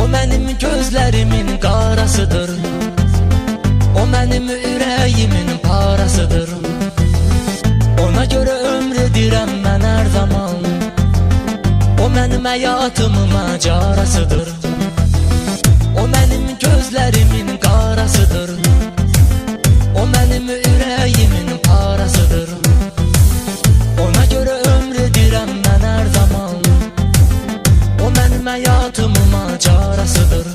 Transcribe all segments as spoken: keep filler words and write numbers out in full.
O benim gözlerimin qarasıdır, o benim ürəyimin parasıdır. Ona göre ömür edirəm mən hər zaman, o benim həyatımın macarasıdır. O benim gözlerimin qarasıdır, o benim ürəyimin parasıdır. Ona göre ömür edirəm mən hər zaman, o benim həyatımın macarasıdır.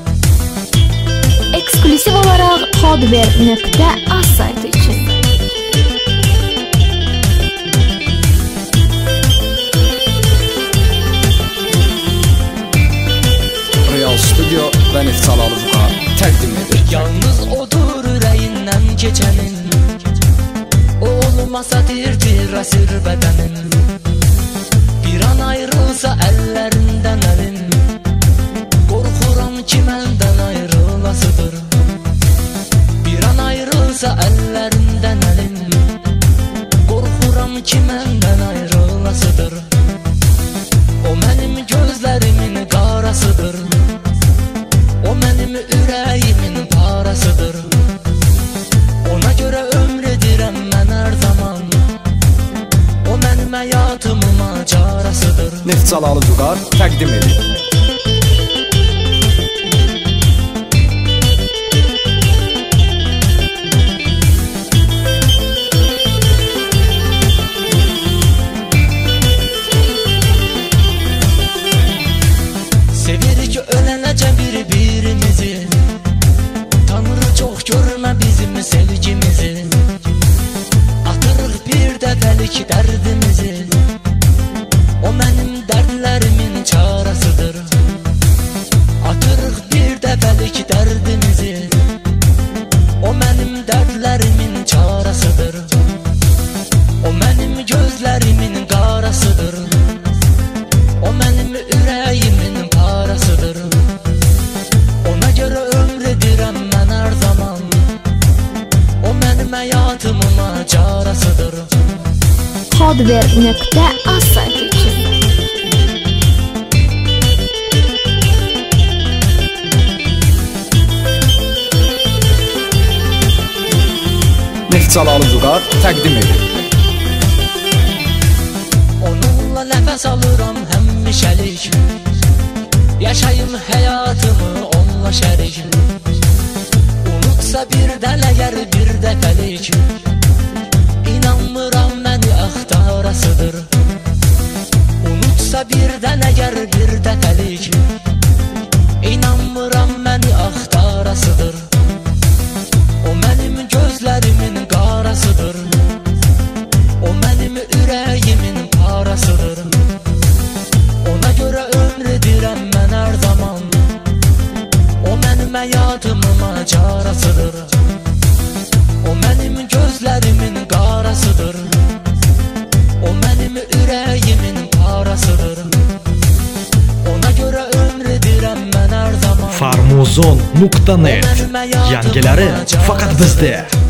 Eksklusiv olarak hardware nokta az saytı için. Real Studio ve Neftçalalı Vüqar təqdim edir. Yalnız odur ürəyindən keçənin, o olmasa tir-tir əsir bədənin. Bir an ayrılsa əllərindən əlin, qorxuram ki məndən ayrılasıdır. Bir an ayrılsa əllərindən əlin, qorxuram ki məndən ayrılasıdır. O mənim gözlərimin qarasıdır, o benim ürəyimin parasıdır. Ona göre ömür edirəm mən hər zaman, o benim həyatımın macarasıdır. Neftçalalı Vüqar təqdim edir. Sevirik ölənəcə bir-birimizi, Tanrı çox görmə bizim sevgimizi. Atırıq bir dəfəlik dərdimizi, o mənim dərdlərimin çarasıdır. Atırıq bir dəfəlik dərdimizi, o mənim dərdlərimin çarasıdır. O mənim gözlərimin qarasıdır, o mənim ürəyimin parasıdır. Ona göre ömür edirəm mən hər zaman, o mənim həyatımın macarasıdır. hardware nokta az saytı için. Neftçalalı Vüqar təqdim edir. Onunla nəfəs alıram həmişəlik, yaşayım həyatımı onunla şərik. Unutsa birdən əgər bir dəfəlik, İnanmıram məni axtarasıdır. Unutsa birdən əgər bir dəfəlik, İnanmıram məni axtarasıdır. O mənim gözlərimin qarasıdır, o mənim ürəyimin parasıdır. Ona göre ömür edirəm mən hər zaman, o mənim həyatımın macarasıdır. O mənim gözlərimin qarasıdır, o mənim ürəyimin parasıdır. Ona göre ömür edirəm mən hər zaman. Farmuzon nokta net. Yangiləri faqat bizdə.